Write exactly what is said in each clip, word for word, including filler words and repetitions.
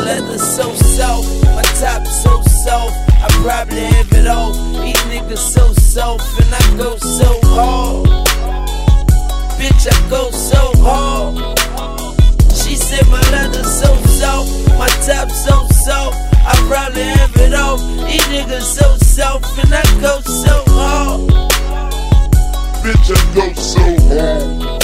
leather so soft, my top so soft, I probably have it all. These niggas so soft and I go so hard. Bitch, I go so hard. She said my leather so soft, my top so soft, I probably have it all. These niggas so soft and I go so hard. Bitch, I go so hard.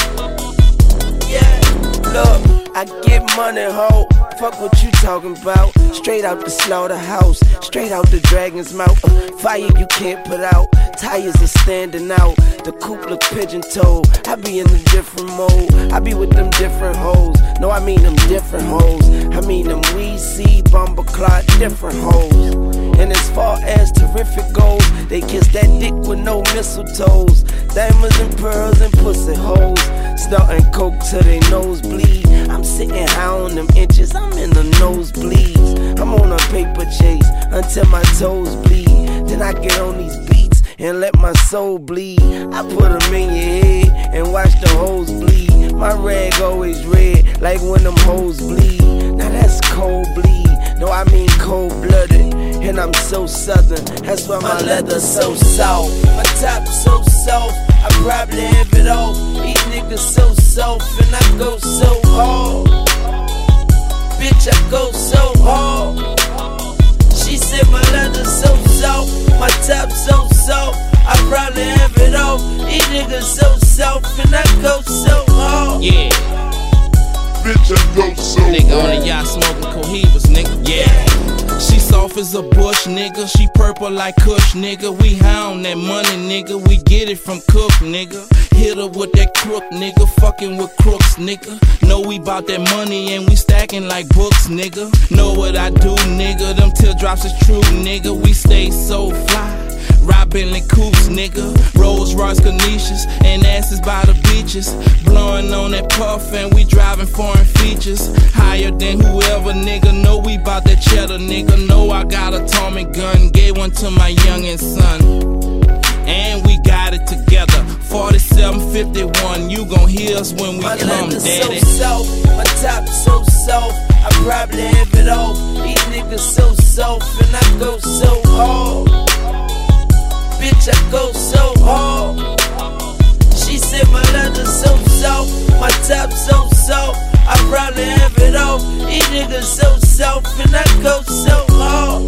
Yeah, look, I get money, ho. Fuck what you talking about. Straight out the slaughterhouse, straight out the dragon's mouth. uh, Fire you can't put out, tires are standing out. The coupe look pigeon-toed, I be in a different mode. I be with them different hoes. No, I mean them different hoes. I mean them we see bomber clot different hoes. And as far as terrific goes, they kiss that dick with no mistletoes. Diamonds and pearls and pussy hoes, snorting coke till they nose bleed. I'm sitting high on them inches, I'm in the nosebleeds. I'm on a paper chase until my toes bleed. Then I get on these beats and let my soul bleed. I put them in your head and watch the hoes bleed. My rag always red, like when them hoes bleed. Now that's cold bleed, no I mean cold-blooded. And I'm so southern, that's why my, my leather so soft, my top so soft, I probably have it all. These niggas so soft and I go so hard. Bitch, I go so hard. She said my leather so soft, my top so soft, I probably have it all. These niggas so soft and I go so hard. Yeah. Bitch, I go so hard. Nigga on the yacht smoking Cohibas, nigga. Yeah. She soft as a bush, nigga. She purple like Kush, nigga. We high on that money, nigga. We get it from Cook, nigga. Hit her with that crook, nigga. Fucking with crooks, nigga. Know we bout that money and we stacking like books, nigga. Know what I do, nigga. Them teardrops is true, nigga. We stay so fly. Ride Bentley coupes, nigga. Rolls Royce Canisius and asses by the beaches. Blowing on that puff and we driving foreign features. Higher than whoever, nigga. Know we bout that cheddar, nigga. Know I got a Tommy gun. Gave one to my youngin' son. And we got it together. forty-seven fifty-one, you gon' hear us when we my come, daddy. So soft, my top so soft, I probably have it all. These niggas so soft and I go so hard. Bitch, I go so hard. She said my leather so soft, my top so soft, I probably have it all. These niggas so soft and I go so hard.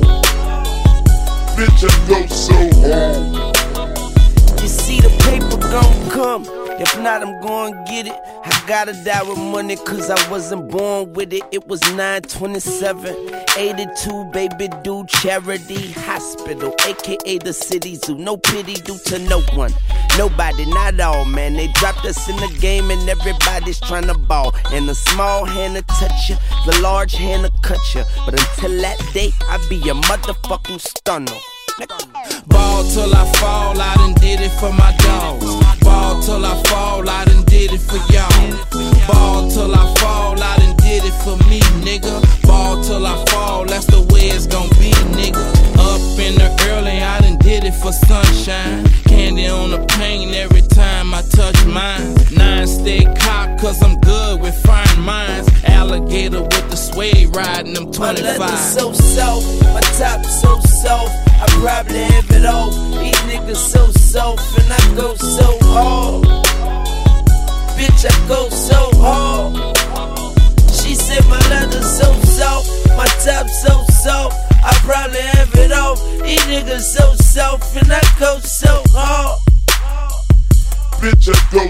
Bitch, I go so hard. You see the paper gon' come, if not I'm gon' get it. I gotta die with money cause I wasn't born with it. It was nine twenty-seven, eighty-two, baby, do charity hospital, aka the city zoo. No pity due to no one, nobody, not all, man. They dropped us in the game and everybody's tryna ball. And the small hand to touch you, the large hand to cut you. But until that day, I be a motherfucking stunner. Ball till I fall, I done did it for my dogs. Ball till I fall, I done did it for y'all. Ball till I fall, I done did it for me, nigga. Ball till I fall, that's the way it's gon' be, nigga. Up in the early, I done did it for sunshine. Candy on the paint every time I touch mine. Nine stay cocked cause I'm good with fine minds. Alligator with the suede riding them twenty-five. My leather so soft, my top so soft, I probably have it all. These niggas so soft and I go so hard. Bitch, I go so hard. She said my leather so soft, my top so soft, I probably have it all. These niggas so soft and I go so hard. Bitch, I go